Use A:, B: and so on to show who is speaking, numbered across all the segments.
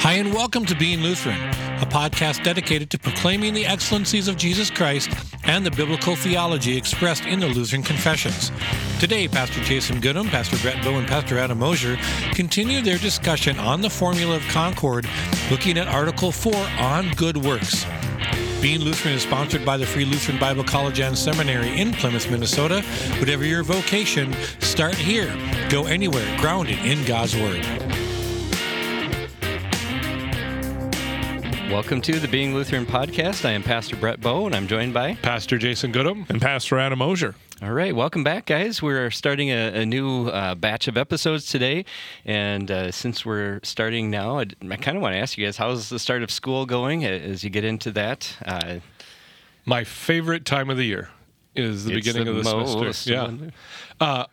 A: Hi, and welcome to Being Lutheran, a podcast dedicated to proclaiming the excellencies of Jesus Christ and the biblical theology expressed in the Lutheran Confessions. Today, Pastor Jason Goodham, Pastor Brett Bowe, and Pastor Adam Mosier continue their discussion on the Formula of Concord, looking at Article 4 on good works. Being Lutheran is sponsored by the Free Lutheran Bible College and Seminary in Plymouth, Minnesota. Whatever your vocation, start here. Go anywhere, grounded in God's Word.
B: Welcome to the Being Lutheran podcast. I am Pastor Brett Bowe, and I'm joined by
A: Pastor Jason Goodham
C: and Pastor Adam Mosier.
B: All right, welcome back, guys. We're starting a new batch of episodes today, and since we're starting now, I kind of want to ask you guys, how's the start of school going as you get into that?
A: My favorite time of the year is the beginning of the semester. Yeah.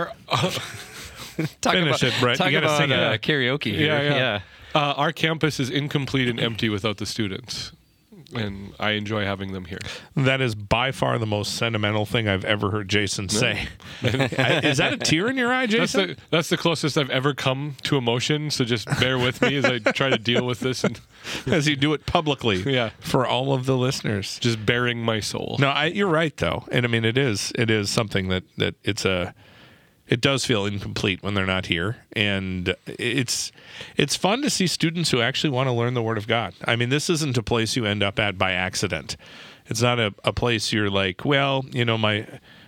C: Finish it, Brett.
B: Talk
C: you
B: about
C: sing it.
B: karaoke here.
A: Yeah. Our campus is incomplete and empty without the students, and I enjoy having them here.
C: That is by far the most sentimental thing I've ever heard Jason say. Is that a tear in your eye, Jason?
A: That's the closest I've ever come to emotion, so just bear with me as I try to deal with this. And
C: as you do it publicly for all of the listeners.
A: Just bearing my soul.
C: No, you're right, though. And I mean, it is something that it does feel incomplete when they're not here, and it's fun to see students who actually want to learn the Word of God. I mean, this isn't a place you end up at by accident. It's not a place you're like, well, you know, my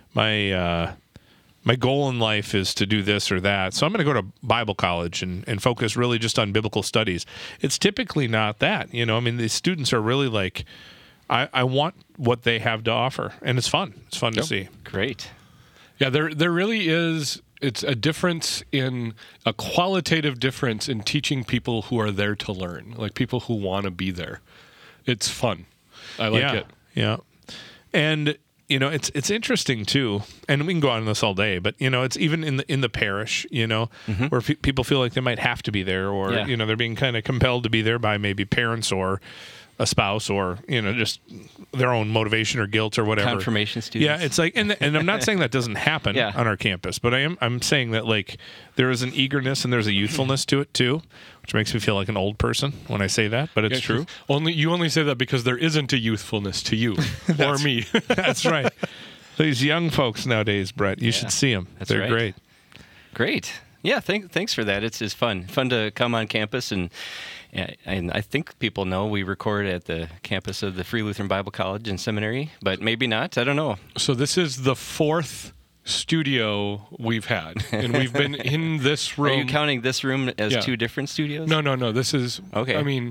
C: goal in life is to do this or that, so I'm going to go to Bible college and focus really just on biblical studies. It's typically not that. You know, I mean, the students are really like, I want what they have to offer, and it's fun. It's fun to see.
B: Great.
A: Yeah, there really is. It's a difference a qualitative difference in teaching people who are there to learn, like people who want to be there. It's fun. I like it.
C: Yeah. And, you know, it's interesting too, and we can go on this all day, but, you know, it's even in the parish, you know, where people feel like they might have to be there, or, you know, they're being kind of compelled to be there by maybe parents or a spouse, or, you know, just their own motivation or guilt or whatever.
B: Confirmation students.
C: Yeah, it's like, and I'm not saying that doesn't happen on our campus, but I'm saying that, like, there is an eagerness and there's a youthfulness to it too, which makes me feel like an old person when I say that, but it's true.
A: You only say that because there isn't a youthfulness to you or me.
C: That's right. These young folks nowadays, Brett, you should see them. They're great.
B: Great. Yeah, thanks for that. It's fun to come on campus, and I think people know we record at the campus of the Free Lutheran Bible College and Seminary, but maybe not. I don't know.
A: So this is the fourth studio we've had, and we've been in this room.
B: Are you counting this room as two different studios?
A: No. This is okay. I mean,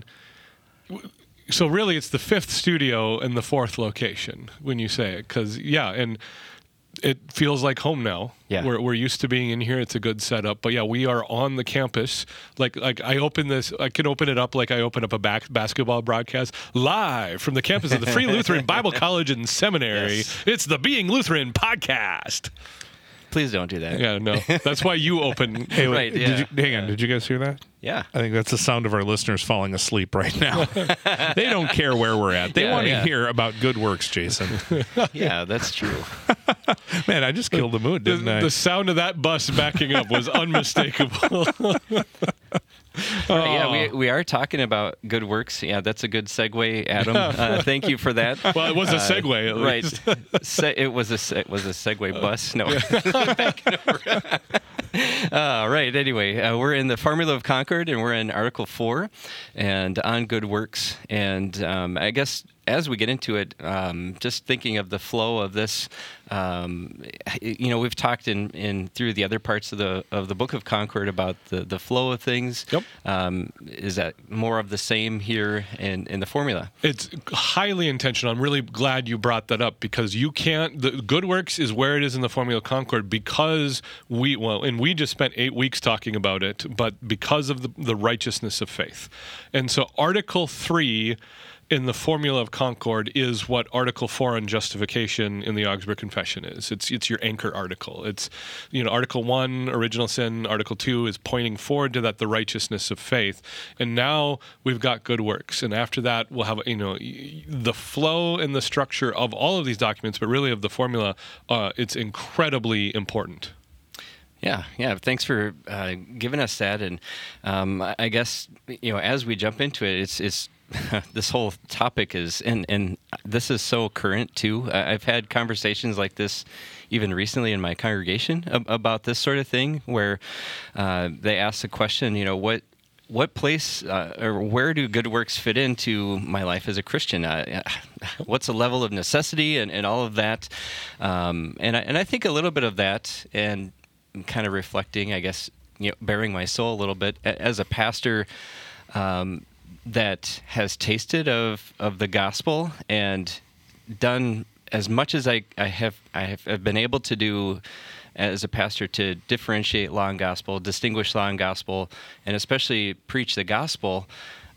A: so really, it's the fifth studio and the fourth location when you say it, because and it feels like home now. Yeah. We're used to being in here. It's a good setup. But we are on the campus. Like I can open it up like I open up a basketball broadcast live from the campus of the Free Lutheran Bible College and Seminary. Yes. It's the Being Lutheran podcast.
B: Please don't do that.
A: Yeah, no. That's why you open.
C: Hey, wait, hang on. Did you guys hear that?
B: Yeah.
C: I think that's the sound of our listeners falling asleep right now. They don't care where we're at. They want to hear about good works, Jason.
B: Yeah, that's true.
C: Man, I just killed the mood, didn't I?
A: The sound of that bus backing up was unmistakable.
B: We are talking about good works. Yeah, that's a good segue, Adam. Thank you for that.
A: Well, it was a segue, at least.
B: Right. It was a segue bus. No. Right. Anyway, we're in the Formula of Concord, and we're in Article 4, and on good works. And I guess as we get into it, just thinking of the flow of this, you know, we've talked in through the other parts of the Book of Concord about the flow of things.
A: Yep.
B: Is that more of the same here in the formula?
A: It's highly intentional. I'm really glad you brought that up, because the good works is where it is in the Formula of Concord, because we just spent 8 weeks talking about it, but because of the righteousness of faith. And so Article 3 in the Formula of Concord is what Article 4 on justification in the Augsburg Confession is. It's your anchor article. It's, you know, Article 1, original sin. Article 2 is pointing forward to that, the righteousness of faith. And now we've got good works. And after that, we'll have, you know, the flow and the structure of all of these documents, but really of the formula, it's incredibly important.
B: Yeah. Thanks for giving us that. And I guess as we jump into it, it's this whole topic is, and this is so current too. I've had conversations like this even recently in my congregation about this sort of thing, where they ask the question, what place or where do good works fit into my life as a Christian? What's the level of necessity and all of that? And I think a little bit of that, and kind of reflecting, I guess, bearing my soul a little bit as a pastor that has tasted of the gospel and done as much as I have been able to do as a pastor to differentiate law and gospel, distinguish law and gospel, and especially preach the gospel.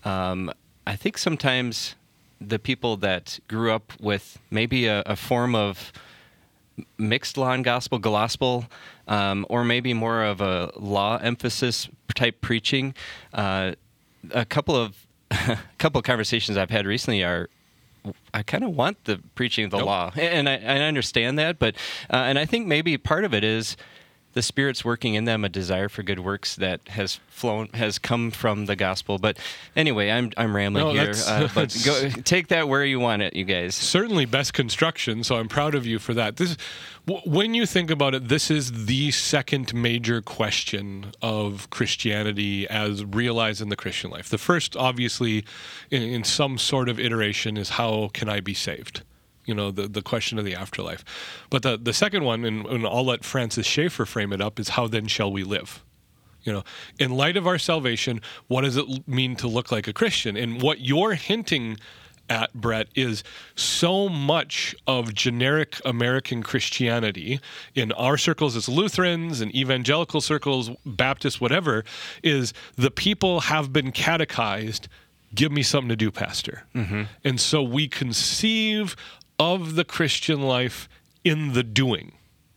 B: I think sometimes the people that grew up with maybe a form of mixed law and gospel, or maybe more of a law emphasis type preaching. A couple of conversations I've had recently are, I kind of want the preaching of the law, and I understand that, but and I think maybe part of it is the Spirit's working in them a desire for good works that has come from the gospel. But anyway, I'm rambling here. But take that where you want it, you guys.
A: Certainly best construction, so I'm proud of you for that. When you think about it, this is the second major question of Christianity as realized in the Christian life. The first, obviously, in some sort of iteration, is how can I be saved? The question of the afterlife. But the second one, and I'll let Francis Schaeffer frame it up, is how then shall we live? In light of our salvation, what does it mean to look like a Christian? And what you're hinting at, Brett, is so much of generic American Christianity in our circles as Lutherans and evangelical circles, Baptists, whatever, is the people have been catechized, give me something to do, Pastor. Mm-hmm. And so we conceive of the Christian life in the doing.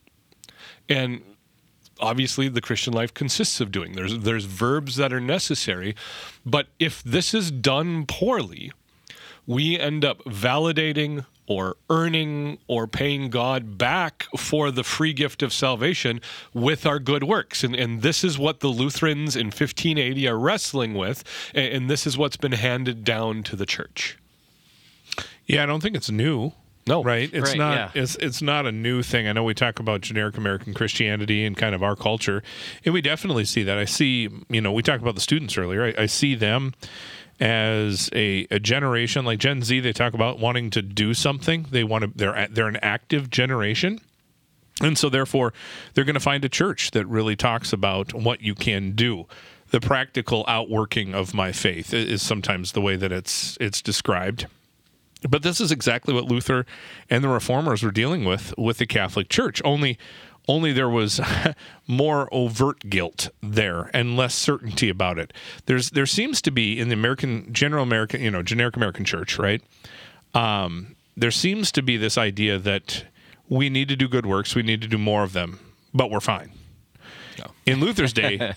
A: And obviously the Christian life consists of doing. There's verbs that are necessary, but if this is done poorly, we end up validating or earning or paying God back for the free gift of salvation with our good works. And this is what the Lutherans in 1580 are wrestling with, and this is what's been handed down to the church.
C: Yeah, I don't think it's new.
A: No,
C: right? It's not.
B: Yeah.
C: It's not a new thing. I know we talk about generic American Christianity and kind of our culture, and we definitely see that. I see, we talked about the students earlier. I see them as a generation like Gen Z. They talk about wanting to do something. They're an active generation. And so therefore, they're going to find a church that really talks about what you can do. The practical outworking of my faith is sometimes the way that it's described. But this is exactly what Luther and the Reformers were dealing with the Catholic Church. Only there was more overt guilt there and less certainty about it. There seems to be in the generic American church, right? There seems to be this idea that we need to do good works, we need to do more of them, but we're fine. No. In Luther's day,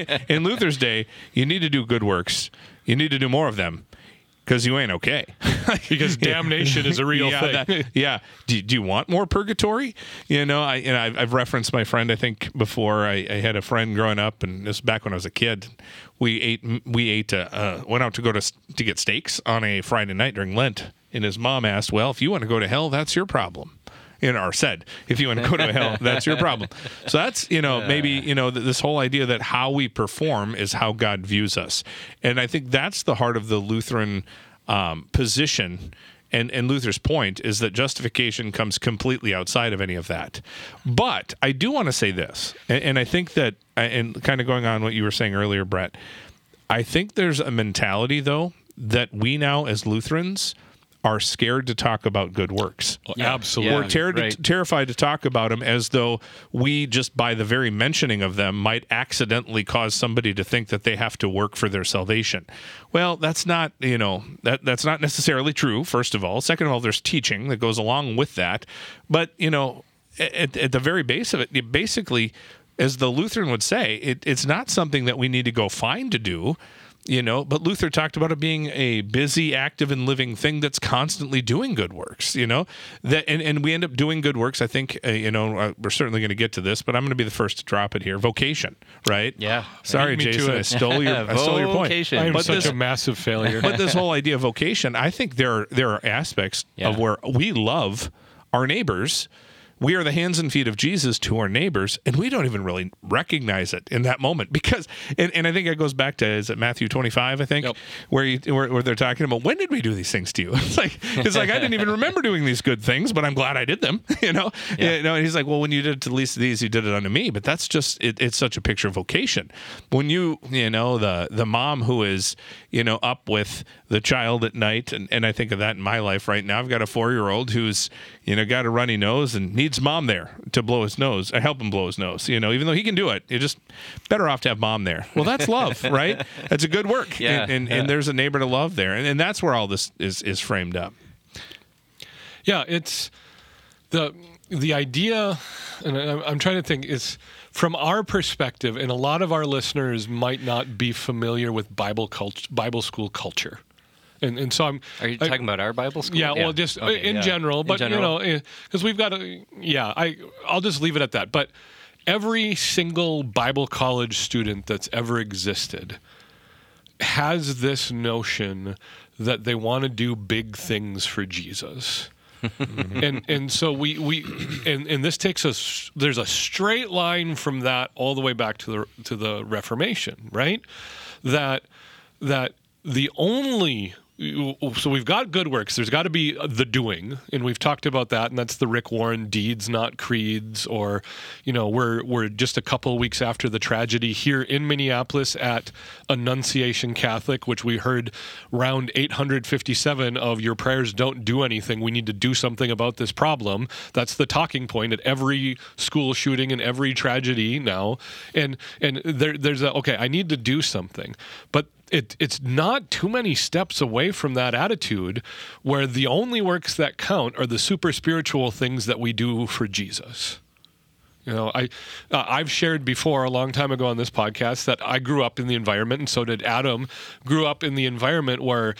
C: you need to do good works, you need to do more of them. Because you ain't okay.
A: Because damnation is a real thing.
C: Do you want more purgatory? I've referenced my friend, I think, before. I had a friend growing up, and this was back when I was a kid. We went out to get steaks on a Friday night during Lent. And his mom asked, well, if you want to go to hell, that's your problem. Or said, if you want to go to hell, that's your problem. So that's, maybe, this whole idea that how we perform is how God views us. And I think that's the heart of the Lutheran position. And Luther's point is that justification comes completely outside of any of that. But I do want to say this, and I think that, and kind of going on what you were saying earlier, Brett, I think there's a mentality, though, that we now as Lutherans are scared to talk about good works.
A: Yeah, absolutely.
C: We're terrified to talk about them as though we, just by the very mentioning of them, might accidentally cause somebody to think that they have to work for their salvation. Well, that's not, that's not necessarily true, first of all. Second of all, there's teaching that goes along with that. But, at the very base of it, basically, as the Lutheran would say, it's not something that we need to go find to do. But Luther talked about it being a busy, active, and living thing that's constantly doing good works, and we end up doing good works. I think, we're certainly going to get to this, but I'm going to be the first to drop it here. Vocation, right?
B: Yeah.
C: Sorry,
A: Me too.
C: Jason, I stole your point.
B: Vocation.
A: I'm
C: But
A: such
C: this-
A: a massive failure.
C: But this whole idea of vocation, I think there are aspects of where we love our neighbors. We are the hands and feet of Jesus to our neighbors, and we don't even really recognize it in that moment because, and I think it goes back to, is it Matthew 25, I think,
A: Yep.
C: where they're talking about, when did we do these things to you? It's like I didn't even remember doing these good things, but I'm glad I did them, And he's like, well, when you did it to the least of these, you did it unto me. But that's just, it's such a picture of vocation. When the mom who is, up with the child at night, and I think of that in my life right now. I've got a 4-year-old who's, got a runny nose and needs mom there to blow his nose. I help him blow his nose, even though he can do it. You're just better off to have mom there. Well, that's love, right? That's a good work.
B: Yeah.
C: And there's a neighbor to love there. And that's where all this is framed up.
A: Yeah, it's the idea, and I'm trying to think, is from our perspective, and a lot of our listeners might not be familiar with Bible school culture. And so
B: Are you talking about our Bible school?
A: yeah, well, just
B: Okay,
A: in
B: yeah.
A: general,
B: In
A: but
B: general.
A: because we've got I'll just leave it at that. But every single Bible college student that's ever existed has this notion that they want to do big things for Jesus. and so we this takes us, there's a straight line from that all the way back to the Reformation, right? That the only, so we've got good works. There's got to be the doing, and we've talked about that, and that's the Rick Warren deeds, not creeds. Or, we're just a couple of weeks after the tragedy here in Minneapolis at Annunciation Catholic, which we heard round 857 of "Your prayers don't do anything. We need to do something about this problem." That's the talking point at every school shooting and every tragedy now. And there's okay, I need to do something, but it's not too many steps away from that attitude where the only works that count are the super spiritual things that we do for Jesus. I've shared before a long time ago on this podcast that I grew up in the environment, and so did Adam, grew up in the environment where,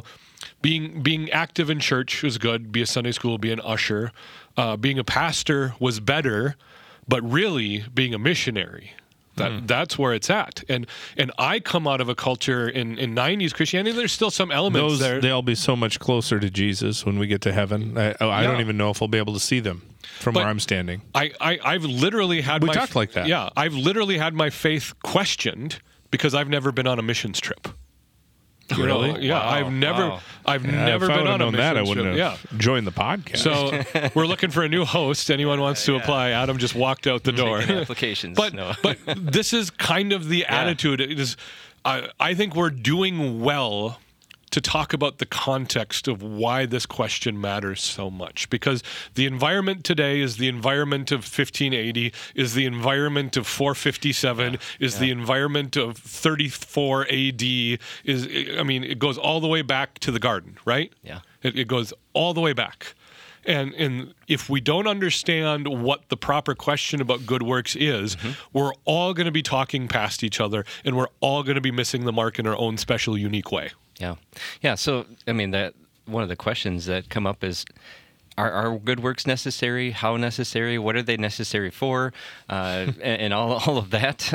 A: being active in church was good, be a Sunday school, be an usher. Being a pastor was better, but really being a missionary, that's where it's at. And I come out of a culture in 90s Christianity, there's still some elements there.
C: They'll be so much closer to Jesus when we get to heaven. I don't even know if we'll be able to see them from where I'm standing.
A: I've literally had
C: We talked like that.
A: Yeah, I've literally had my faith questioned because I've never been on a missions trip.
C: Really?
A: Yeah,
B: Wow.
A: I've never
B: Wow.
A: never
C: if I
A: been
C: would have
A: on a
C: known
A: missions
C: that, I
A: trip.
C: wouldn't have joined the podcast.
A: So we're looking for a new host. Anyone wants to apply? Adam just walked out the door.
B: Taking applications.
A: But
B: No.
A: but this is kind of the attitude. It is. I think we're doing well to talk about the context of why this question matters so much, because the environment today is the environment of 1580, is the environment of 457, is the environment of 34 AD. It goes all the way back to the garden, right?
B: Yeah.
A: It goes all the way back. And if we don't understand what the proper question about good works is, we're all going to be talking past each other, and we're all going to be missing the mark in our own special, unique way.
B: Yeah. So, that one of the questions that come up is, are good works necessary? How necessary? What are they necessary for? And all of that.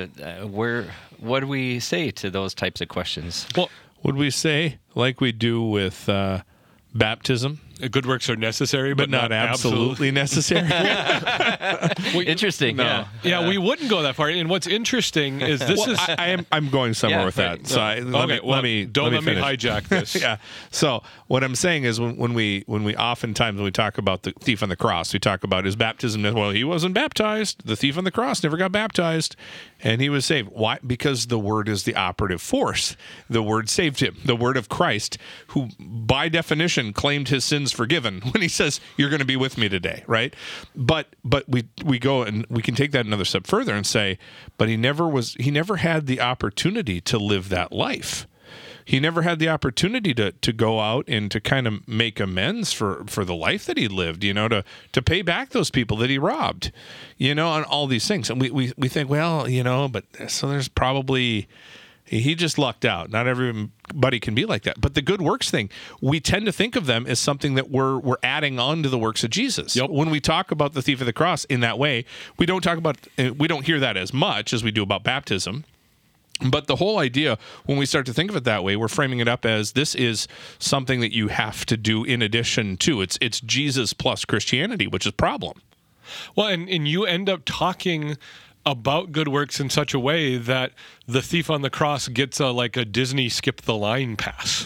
B: What do we say to those types of questions?
A: Well,
C: Would we say, like we do with baptism,
A: good works are necessary,
C: but not absolutely necessary?
B: Interesting.
C: No.
A: Yeah, we wouldn't go that far. And what's interesting is this is.
C: I'm going somewhere
B: Yeah,
C: with
B: right.
C: that. So let me finish.
A: hijack this.
C: Yeah. So what I'm saying is when we oftentimes when we talk about the thief on the cross, we talk about his baptism. Well, he wasn't baptized. The thief on the cross never got baptized, and he was saved. Why? Because the word is the operative force. The word saved him. The word of Christ, who by definition claimed his sins forgiven when he says, "You're going to be with me today," right? But we go and we can take that another step further and say, but he never had the opportunity to live that life. He never had the opportunity to go out and to kind of make amends for the life that he lived, to pay back those people that he robbed, and all these things. And we think, well, but so there's probably, He just lucked out. Not everybody can be like that. But the good works thing, we tend to think of them as something that we're adding on to the works of Jesus.
A: Yep.
C: When we talk about the thief of the cross in that way, we don't hear that as much as we do about baptism. But the whole idea, when we start to think of it that way, we're framing it up as this is something that you have to do in addition to. It's Jesus plus Christianity, which is a problem.
A: Well, and you end up talking about good works in such a way that the thief on the cross gets a Disney skip the line pass.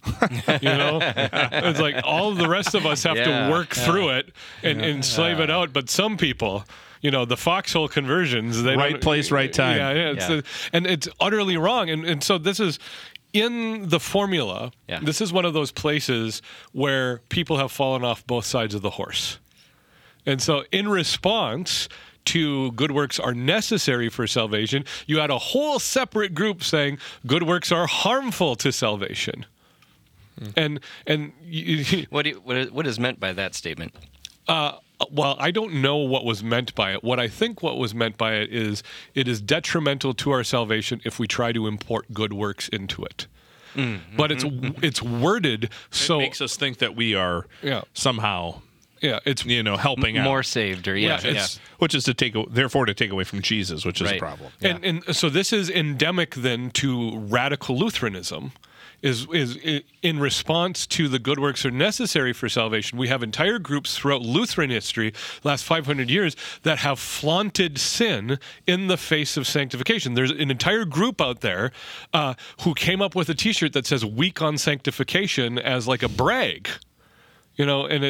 A: It's like all the rest of us have to work through it and slave it out. But some people, the foxhole conversions, they
C: right place, right time.
A: And it's utterly wrong. And so this is in the formula.
B: Yeah.
A: This is one of those places where people have fallen off both sides of the horse. And so in response to good works are necessary for salvation, you had a whole separate group saying good works are harmful to salvation. And
B: what is meant by that statement?
A: Well, I don't know what was meant by it. What I think what was meant by it is detrimental to our salvation if we try to import good works into it. Mm-hmm. But it's worded so
C: it makes us think that we are somehow
A: it's
C: helping out.
B: More saved, or
C: which is to take away from Jesus, which is a problem.
A: Yeah. And so this is endemic then to radical Lutheranism. Is in response to the good works are necessary for salvation. We have entire groups throughout Lutheran history, last 500 years, that have flaunted sin in the face of sanctification. There's an entire group out there who came up with a T-shirt that says "Weak on Sanctification" as like a brag. You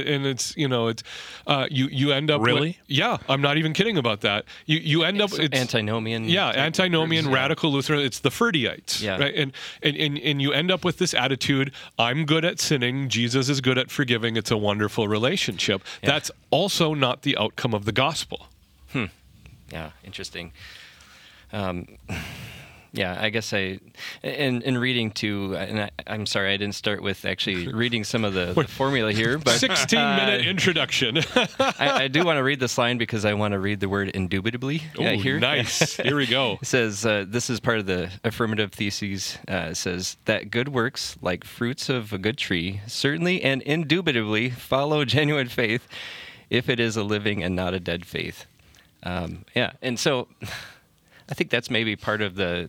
A: end up
C: really?
A: I'm not even kidding about that. You end up it's
B: antinomian.
A: Antinomian, radical Lutheran. It's the Ferdyites, right? And you end up with this attitude: I'm good at sinning. Jesus is good at forgiving. It's a wonderful relationship. Yeah. That's also not the outcome of the gospel.
B: Yeah, interesting. I guess in reading too, and I'm sorry I didn't start with actually reading some of the formula here, but
A: 16-minute introduction.
B: I do want to read this line because I want to read the word indubitably here.
A: Nice. Here we go.
B: It says, this is part of the affirmative theses, it says that good works, like fruits of a good tree, certainly and indubitably follow genuine faith if it is a living and not a dead faith. And so I think that's maybe part of the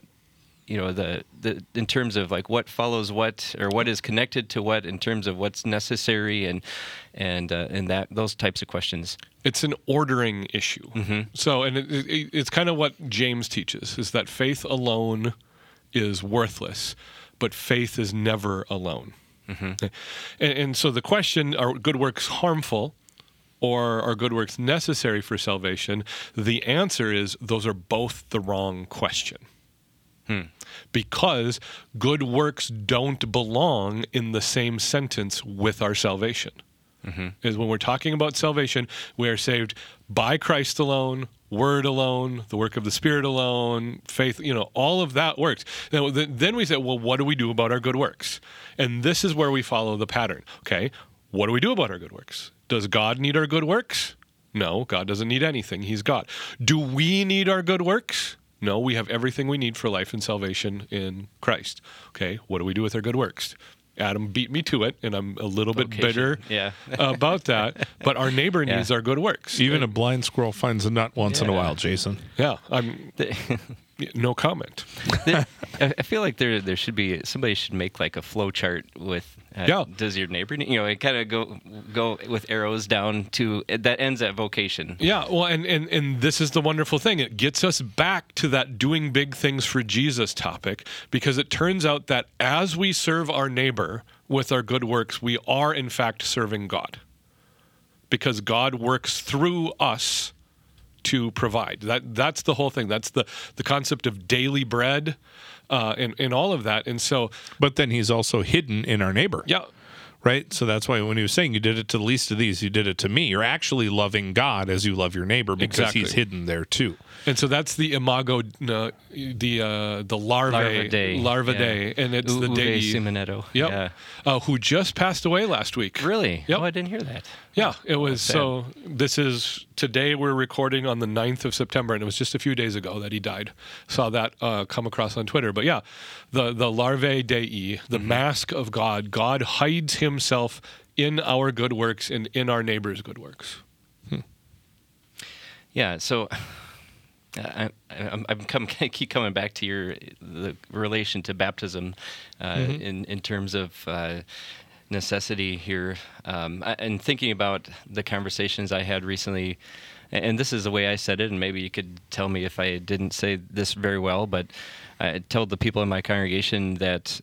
B: in terms of like what follows what, or what is connected to what in terms of what's necessary and that those types of questions.
A: It's an ordering issue. Mm-hmm. So, and it's kind of what James teaches, is that faith alone is worthless, but faith is never alone. Mm-hmm. And so the question, are good works harmful or are good works necessary for salvation? The answer is those are both the wrong question. Because good works don't belong in the same sentence with our salvation. Mm-hmm. Is when we're talking about salvation, we are saved by Christ alone, word alone, the work of the Spirit alone, faith, all of that works. Now, then we say, well, what do we do about our good works? And this is where we follow the pattern. Okay, what do we do about our good works? Does God need our good works? No, God doesn't need anything. He's God. Do we need our good works? No, we have everything we need for life and salvation in Christ. Okay, what do we do with our good works? Adam beat me to it, and I'm a little bit bitter about that. But our neighbor needs our good works.
C: Even a blind squirrel finds a nut once in a while, Jason.
A: Yeah, no comment.
B: I feel like there should be, somebody should make like a flow chart with does your neighbor need, it kind of go with arrows down to that ends at vocation.
A: Yeah, well, and this is the wonderful thing. It gets us back to that doing big things for Jesus topic, because it turns out that as we serve our neighbor with our good works, we are in fact serving God, because God works through us to provide. That's the whole thing. That's the concept of daily bread, and all of that. And so,
C: but then he's also hidden in our neighbor.
A: Yeah.
C: right? So that's why when he was saying you did it to the least of these, you did it to me. You're actually loving God as you love your neighbor because
A: Exactly.
C: he's hidden there too.
A: And so that's the imago, the larvae
B: Day.
A: larva
B: Yeah.
A: day, and it's the
B: Uwe
A: day.
B: Simonetto.
A: Yep.
B: Yeah.
A: Who just passed away last week.
B: Really?
A: Yep.
B: Oh, I didn't hear that.
A: Yeah, it was.
B: sad.
A: So this is today. We're recording on the 9th of September, and it was just a few days ago that he died. Saw that come across on Twitter. But yeah, the larvae dei, the mask of God. God hides Himself in our good works and in our neighbor's good works.
B: Yeah. So I keep coming back to the relation to baptism in terms of necessity here, and thinking about the conversations I had recently. And this is the way I said it, and maybe you could tell me if I didn't say this very well, but I told the people in my congregation that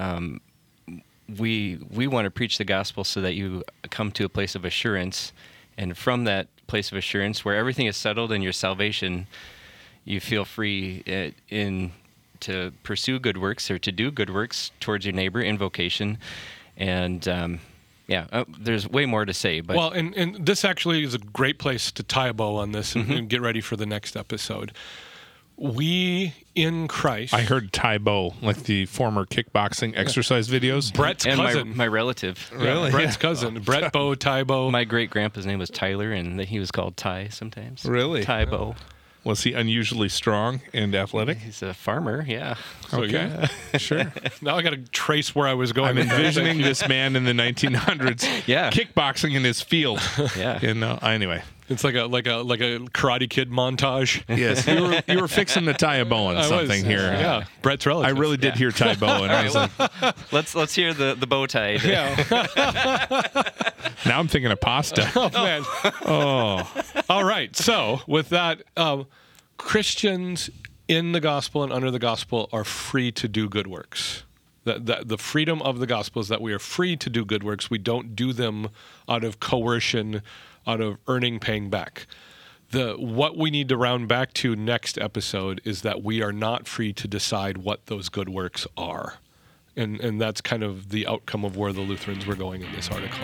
B: we want to preach the gospel so that you come to a place of assurance, and from that place of assurance where everything is settled in your salvation, you feel free to pursue good works or to do good works towards your neighbor in vocation. And there's way more to say. But
A: Well, and this actually is a great place to tie a bow on this and get ready for the next episode. We in Christ.
C: I heard Tybo, like the former kickboxing exercise videos.
A: Brett's
B: and
A: cousin.
B: my relative.
C: Really?
A: Brett's cousin. Brett Bo, Ty Bo.
B: My great grandpa's name was Tyler, and he was called Ty sometimes.
C: Really?
B: Tybo.
C: Was he unusually strong and athletic?
B: He's a farmer. Yeah.
A: So,
C: Okay, sure.
A: Now I got to trace where I was going.
C: I'm
A: with that.
C: envisioning this man in the 1900s,
B: Yeah.
C: kickboxing in his field.
B: Yeah.
C: Anyway,
A: It's like a Karate Kid montage.
C: yes, you were fixing to tie a bow on
A: I
C: something
A: was,
C: here.
A: Yeah, Brett's
C: I
A: relative.
C: really did hear tie bow, and I was like,
B: Let's hear the bow tie.
A: Yeah.
C: now I'm thinking of pasta.
A: Oh man.
C: Oh,
A: All right. So with that, Christians in the gospel and under the gospel are free to do good works. The freedom of the gospel is that we are free to do good works. We don't do them out of coercion, out of paying back. What we need to round back to next episode is that we are not free to decide what those good works are. And that's kind of the outcome of where the Lutherans were going in this article.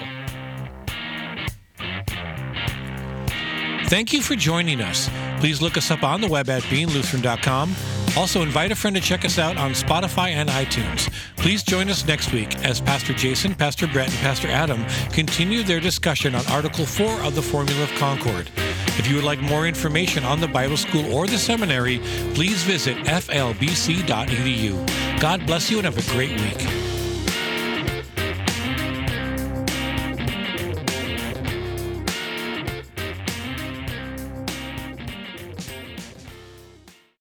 D: Thank you for joining us. Please look us up on the web at beinglutheran.com. Also, invite a friend to check us out on Spotify and iTunes. Please join us next week as Pastor Jason, Pastor Brett, and Pastor Adam continue their discussion on Article 4 of the Formula of Concord. If you would like more information on the Bible School or the seminary, please visit flbc.edu. God bless you and have a great week.